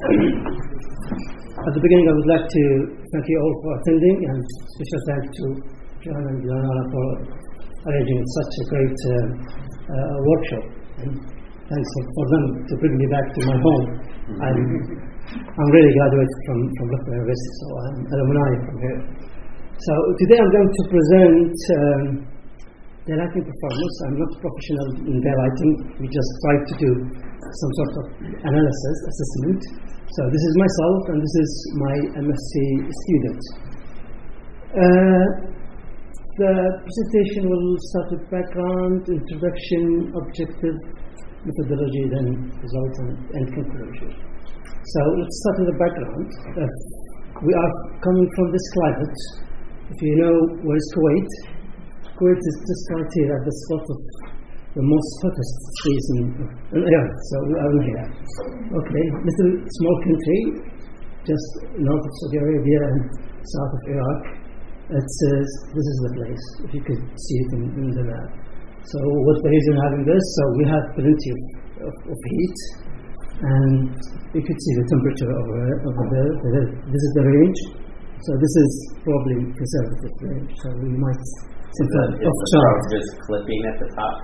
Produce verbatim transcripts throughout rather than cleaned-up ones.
At the beginning, I would like to thank you all for attending, and special thanks to John and Leonora for arranging such a great uh, uh, workshop. And thanks for, for them to bring me back to my home. I'm, I'm really graduated from, from Loughborough University, so I'm alumni from here. So today I'm going to present um, daylighting performance. I'm not professional in daylighting. We just try to do some sort of analysis, assessment. So this is myself, and this is my M S c student. Uh, the presentation will start with background, introduction, objective, methodology, then results and, and conclusion. So let's start with the background. Uh, we are coming from this climate. If you know where is Kuwait, Kuwait is just right here at the spot of the most hottest season on earth. So we are here. Okay, little small country, just north of Saudi Arabia and south of Iraq. It says this is the place. If you could see it in, in the map. So what's the reason having this? So we have plenty of, of, of heat, and you could see the temperature over, over there. This is the range. So this is probably conservative range. So we might simply off chart. Just clipping at the top.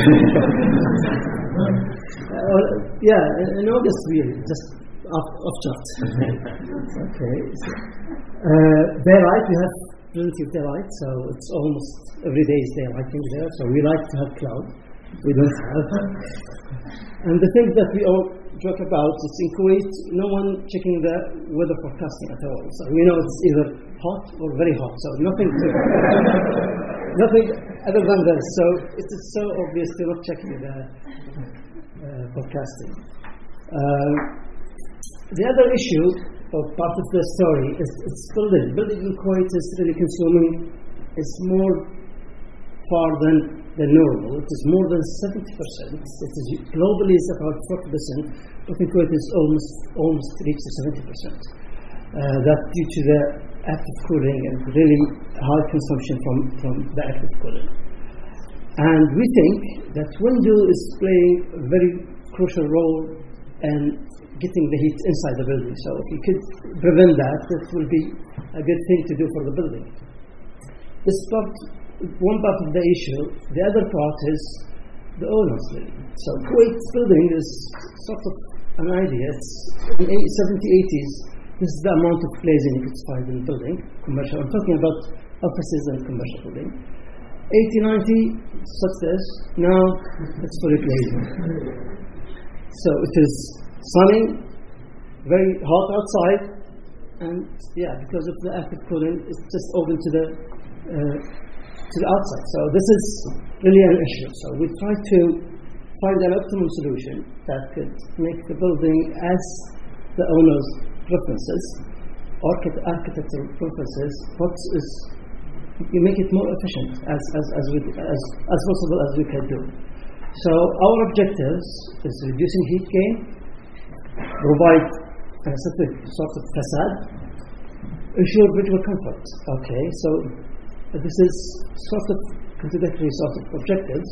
uh, well, yeah, in August we just off, off chart. Okay. So, uh, daylight, we have plenty of daylight, so it's almost every day is daylighting there. So we like to have cloud. We don't have. And the thing that we all joke about is in Kuwait, no one checking the weather forecasting at all. So we know it's either hot or very hot. So nothing to, nothing other than this. So it is so obvious to not checking the uh, forecasting. Uh, the other issue, or part of the story, is it's building. Building in Kuwait is really consuming. It's more far than the normal. It is more than seventy percent. It is globally is about forty percent, but in Kuwait is almost almost reached seventy percent. Uh, that's due to the active cooling and really high consumption from, from the active cooling. And we think that window is playing a very crucial role in getting the heat inside the building. So if you could prevent that, that will be a good thing to do for the building. This part, one part of the issue. The other part is the owners building. So Kuwait's building is sort of an idea. It's in the seventies, eighties. This is the amount of glazing you could find in the building, commercial. I'm talking about offices and commercial building. eighty, ninety, such as now it's fully glazing. So it is sunny, very hot outside, and yeah, because of the active cooling, it's just open to the uh, to the outside. So this is really an issue. So we try to find an optimum solution that could make the building as the owner's preferences, architect, architectural preferences, what is, you make it more efficient as as as, we, as as possible as we can do. So our objectives is reducing heat gain, provide a certain sort of facade, ensure visual comfort. Okay, so this is sort of contradictory sort of objectives.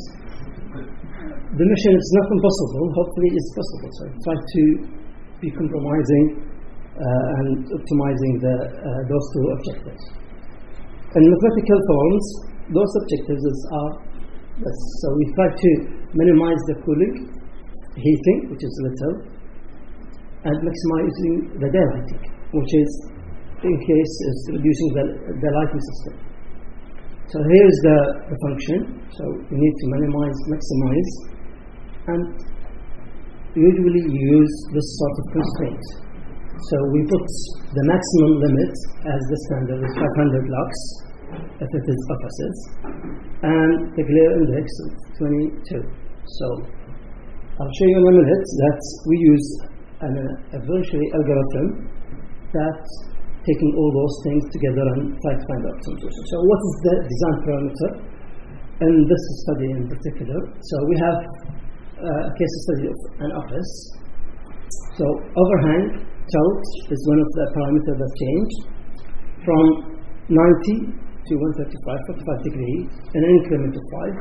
The mission is not impossible. Hopefully, it's possible. So try to be compromising uh, and optimizing the, uh, those two objectives. In mathematical forms, those objectives are yes. So we try to minimize the cooling, heating, which is little, and maximizing the daylighting, which is in case is reducing the, the lighting system. So here is the, the function. So we need to minimize, maximize, and usually use this sort of constraint. So we put the maximum limit as the standard is five hundred lux if it is offices, and the glare index is twenty-two. So I'll show you in a minute that we use an uh, eventually algorithm that's taking all those things together and try to find the optimum solution. So what is the design parameter in this study in particular? So we have uh, a case study of an office. So overhang tilt is one of the parameters that change from ninety to one thirty-five, forty-five degrees, in an increment of five.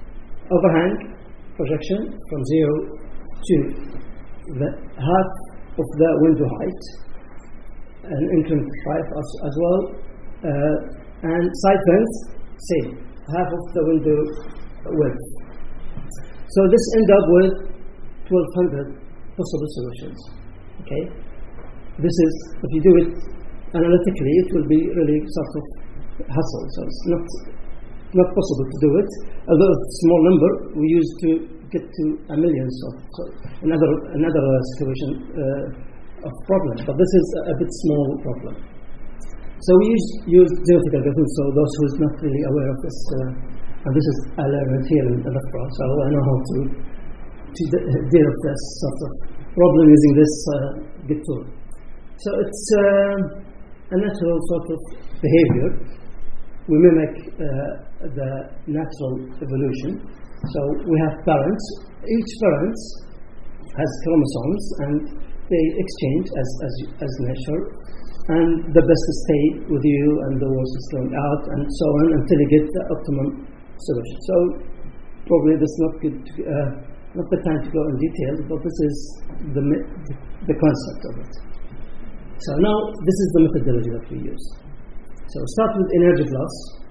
Overhang projection from zero to the half of the window height, an increment five as, as well, uh, and side fence, same, half of the window width. So this ends up with twelve hundred possible solutions. Okay, this is, if you do it analytically, it will be really sort of hassle. So it's not not possible to do it. Although it's a small number, we used to get to a million. So, so another another uh, situation uh, of problem. But this is a, a bit small problem. So we use use genetic algorithms. So those who is not really aware of this, uh, and this is I learned here in Electra, so I know how to to de- deal with this sort of problem using this uh, Git tool. So it's uh, a natural sort of behavior. We mimic uh, the natural evolution. So we have parents. Each parent has chromosomes, and they exchange as as as nature. And the best stay with you, and the worst is going out, and so on until you get the optimum solution. So probably this is not good. To, uh, not the time to go in detail, but this is the the concept of it. So now this is the methodology that we use. So start with Energy Plus.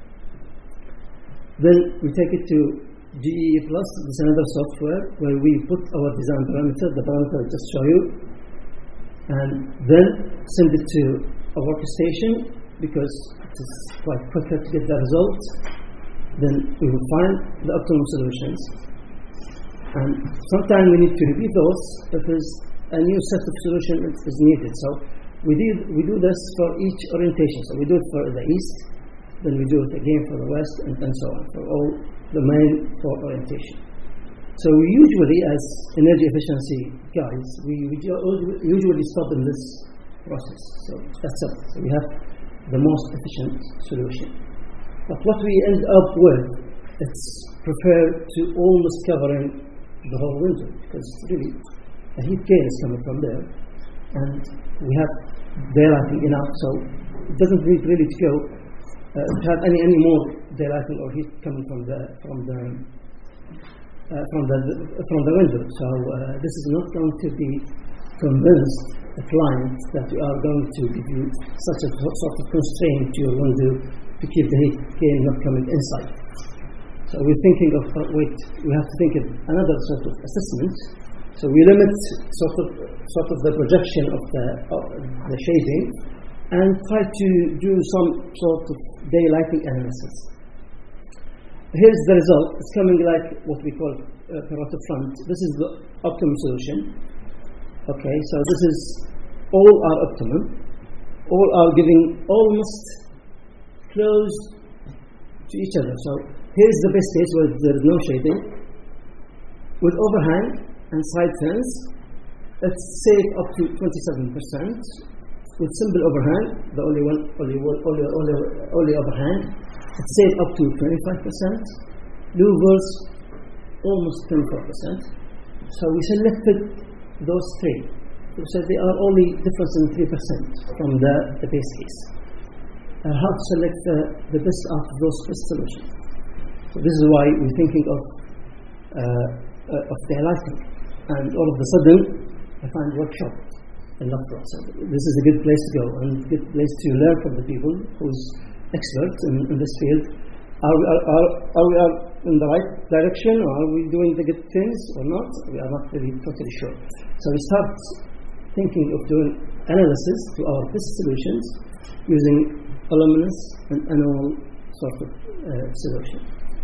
Then we take it to G E E Plus. This is another software where we put our design parameter, the parameter I just show you, and then send it to a workstation because it is quite quicker to get the result. Then we will find the optimum solutions. And sometimes we need to repeat those if there's a new set of solutions is needed. So we did we do this for each orientation. So we do it for the east, then we do it again for the west, and, and so on for all the main four orientation. So we usually, as energy efficiency guys, we, we usually stop in this process. So that's it. So we have the most efficient solution. But what we end up with, it's preferred to almost covering the whole window, because really the heat gain is coming from there, and we have daylighting enough, so it doesn't need really to go uh, to have any any more daylighting or heat coming from the from the uh, from the from the window. So uh, this is not going to be convinced the client that we are going to give you such a sort of constraint to your window to keep the heat gain not coming inside. So we're thinking of, uh, wait, we have to think of another sort of assessment. So we limit sort of sort of the projection of the of the shading, and try to do some sort of daylighting analysis. Here's the result. It's coming like what we call uh, Pareto front. This is the optimum solution. Okay, so this is all are optimum. All are giving almost close to each other. So here's the best case where there is no shading. With overhang and side fence, it's safe up to twenty-seven percent. With simple overhang, the only one, only one, only, only, only overhang, it's safe up to twenty-five percent. Louvers, almost twenty-four percent. So we selected those three. We said they are only difference in three percent from the, the base case. Uh, how to select the, the best out of those best solutions. So this is why we're thinking of uh, uh, of daylighting. And all of a sudden, I find workshop in Lectra. So this is a good place to go and a good place to learn from the people who's experts in, in this field. Are we, are, are, are we are in the right direction, or are we doing the good things or not? We are not really totally sure. So we start thinking of doing analysis to our best solutions using voluminous and annual sort of uh, solution.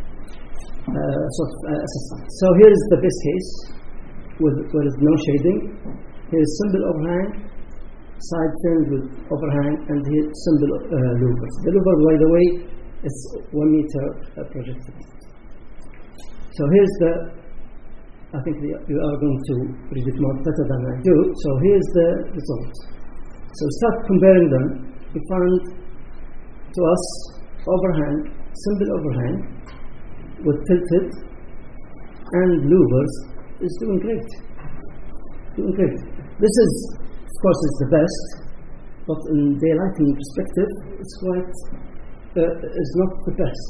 Uh, sort of uh, assessment. So here is the best case with where is no shading. Here is simple overhang, side fence with overhang, and here simple uh, louvers. The louver, by the way, is one meter uh, projected. So here's the. I think the, you are going to read it more better than I do. So here's the result. So start comparing them. We found to us overhang, simple overhang with tilted and louvers is doing great. Doing great. This is, of course, is the best, but in daylighting perspective, it's quite uh, is not the best.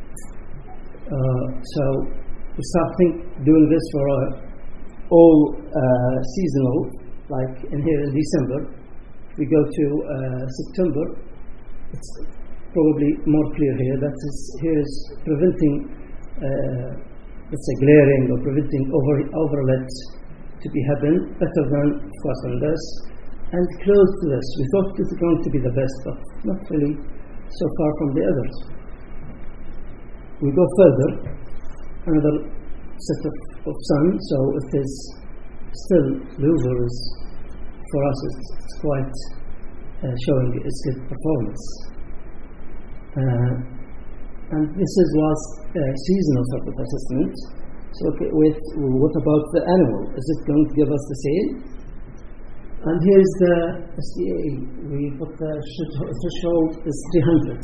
Uh, so we start think doing this for uh, all uh, seasonal like in here in December. If we go to uh, September, it's probably more clear here. That is, here is preventing, uh, let's say, glaring or preventing over overlet to be happen better than fast and less, and close to this. We thought this is going to be the best, but not really so far from the others. We go further, another set of, of sun, so it is still louver is, for us, it's, it's quite uh, showing its good performance. Uh, and this is was uh, seasonal sort of assessment. So okay, wait, what about the animal? Is it going to give us the same? And here's the S D A. We put the threshold is three hundred.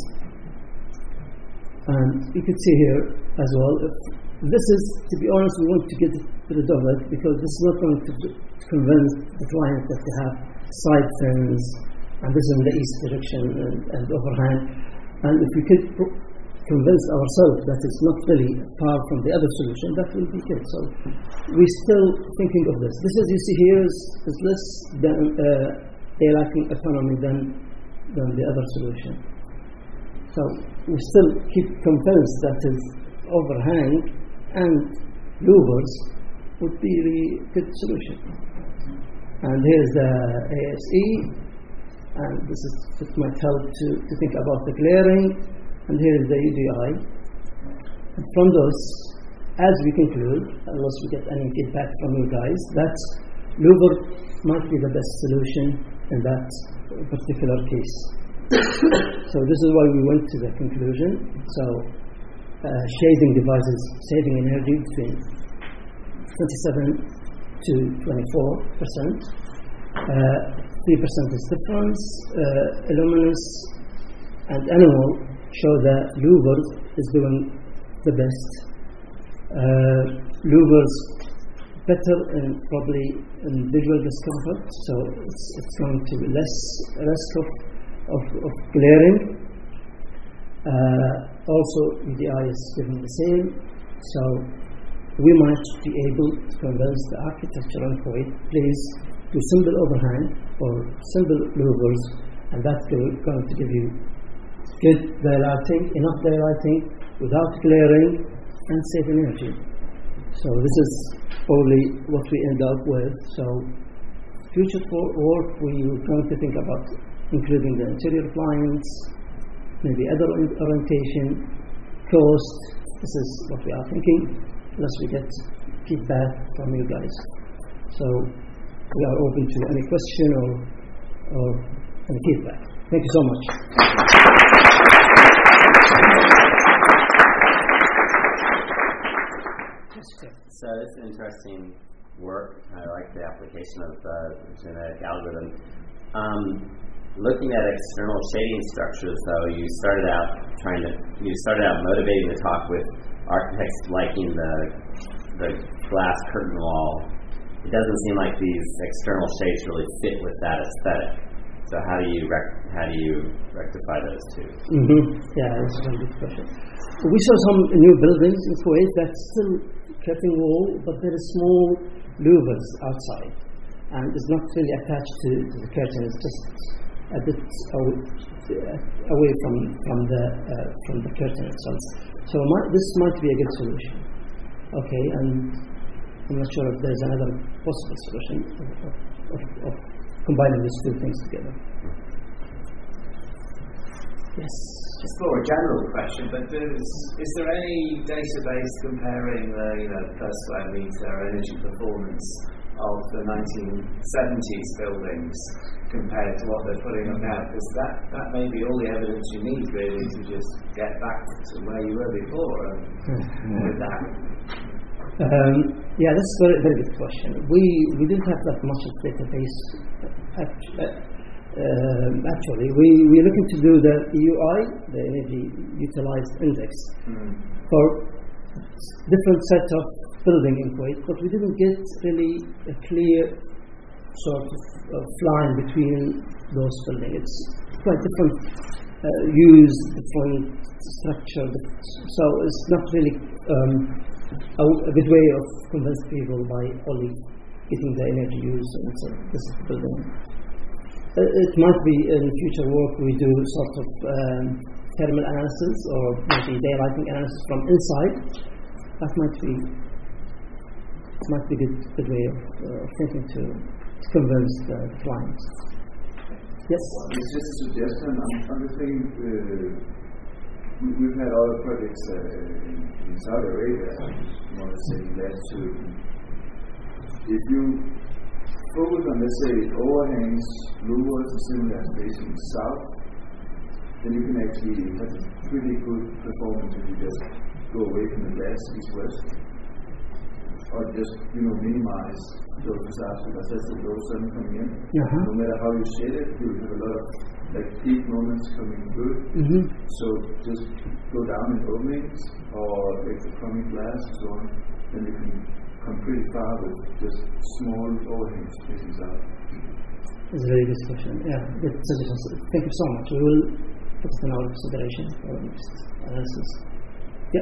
And you could see here as well, if this is, to be honest, we want to get rid of it because this is not going to convince the client that they have side fins and this is in the east direction and, and overhand. And if we could pro- convince ourselves that it's not really far from the other solution, that will be good. So we're still thinking of this. This, as you see here, is, is less than uh, daylighting economy than, than the other solution. So we still keep convinced that is overhang and louvers would be the good solution. And here's the A S E, and this is it might help to, to think about the glaring. And here is the U D I. And from those, as we conclude, unless we get any feedback from you guys, that louver might be the best solution in that particular case. So this is why we went to the conclusion. So uh, shading devices saving energy between twenty-seven to twenty-four percent. Uh, three percent is difference. Uh, luminous and animal show that louvers is doing the best. Uh, louvers better and probably in visual discomfort, so it's, it's going to be less risk of, of, of glaring. Uh, also, U D I is giving the same, so we might be able to convince the architecture on Kuwait, please do simple overhang or simple louvers, and that's going to give you good daylighting, enough daylighting without glaring and save energy. So this is probably what we end up with. So future for work, we are going to think about including the interior appliance, maybe other orientation, cost. This is what we are thinking, unless we get feedback from you guys. So we are open to any question or, or any feedback. Thank you so much. So it's interesting work. I like the application of the genetic algorithm. Um, looking at external shading structures, though, you started out trying to you started out motivating the talk with architects liking the the glass curtain wall. It doesn't seem like these external shades really fit with that aesthetic. So how do you rec- how do you rectify those two? Mm-hmm. Yeah, that's a very good question. We saw some new buildings in Kuwait that still curtain wall, but there are small louvers outside, and it's not really attached to, to the curtain. It's just a bit away, uh, away from from the uh, from the curtain itself. So my, this might be a good solution. Okay, and I'm not sure if there's another possible solution of, of, of combining these two things together. Yes. Just more a general question, but is, is there any database comparing the you know per square meter energy performance of the nineteen seventies buildings compared to what they're putting up now? Because that, that may be all the evidence you need really to just get back to where you were before and mm-hmm. with that. Um, yeah, that's a very, very good question. We we didn't have that much of database. Actually, uh, actually, we we're looking to do the E U I, the Energy Utilized Index, mm. for different set of building in Kuwait, but we didn't get really a clear sort of, of line between those buildings. It's quite different uh, use, different structure, so it's not really um, a, a good way of convincing people by only getting the energy used, and so this is the building. Uh, it might be in future work we do sort of um, thermal analysis or maybe daylighting analysis from inside. That might be might be a good, good way of uh, thinking to, to convince the clients. Yes? Well, it's just a suggestion. I'm, I'm just thinking, uh, we, we've had other projects uh, in, in Saudi Arabia, I want to say that to, if you focus on, let's say, overhangs, louvers, and similar facing south, then you can actually have a pretty good performance if you just go away from the glass east-west, or just, you know, minimize those disasters, because that's the low sun coming in. Uh-huh. No matter how you shade it, you have a lot of like peak moments coming good. Mm-hmm. So just go down in openings or like the chronic glass and so on, then you can come pretty far with just small overhangs facing south. It's a very good question. Yeah, good suggestion. Thank you so much. We will put it in our consideration for the next analysis. Yeah.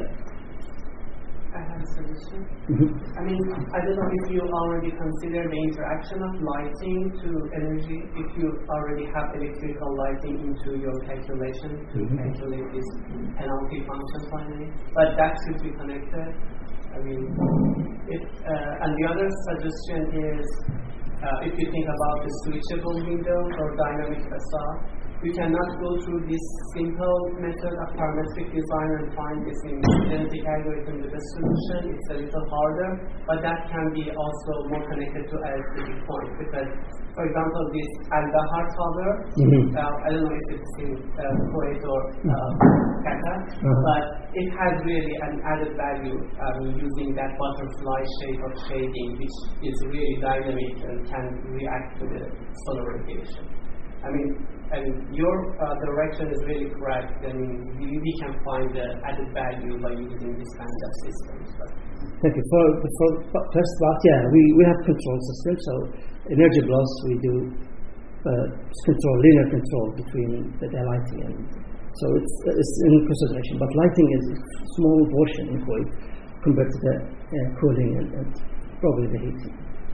I have a solution. Mm-hmm. I mean, I don't know if you already consider the interaction of lighting to energy, if you already have electrical lighting into your calculation to Mm-hmm. calculate this penalty function finally. But that should be connected. I mean, if, uh, and the other suggestion is, uh, if you think about the switchable windows or dynamic facade, you cannot go through this simple method of parametric design and find this in genetic algorithm the best solution. It's a little harder, but that can be also more connected to aesthetic point. Because, for example, this Al-Bahar tower, Mm-hmm. uh, I don't know if it's in uh, Kuwait or uh, Qatar, Uh-huh. but it has really an added value um, using that butterfly shape of shading, which is really dynamic and can react to the solar radiation. I mean, and your uh, direction is really correct. I mean, we, we can find the added value by using this kind of systems. But Thank you. For the for, for first part, yeah, we, we have control systems. So energy blast, we do uh, control, linear control between the lighting and so it's it's in consideration. But lighting is a small portion in Kuwait compared to the uh, cooling and, and probably the heating.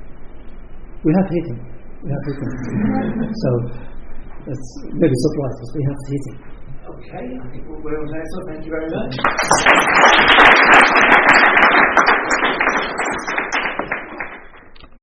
We have heating. We have heating. So it's maybe surprises. We have heating. Okay, I think we're all there, so thank you very much.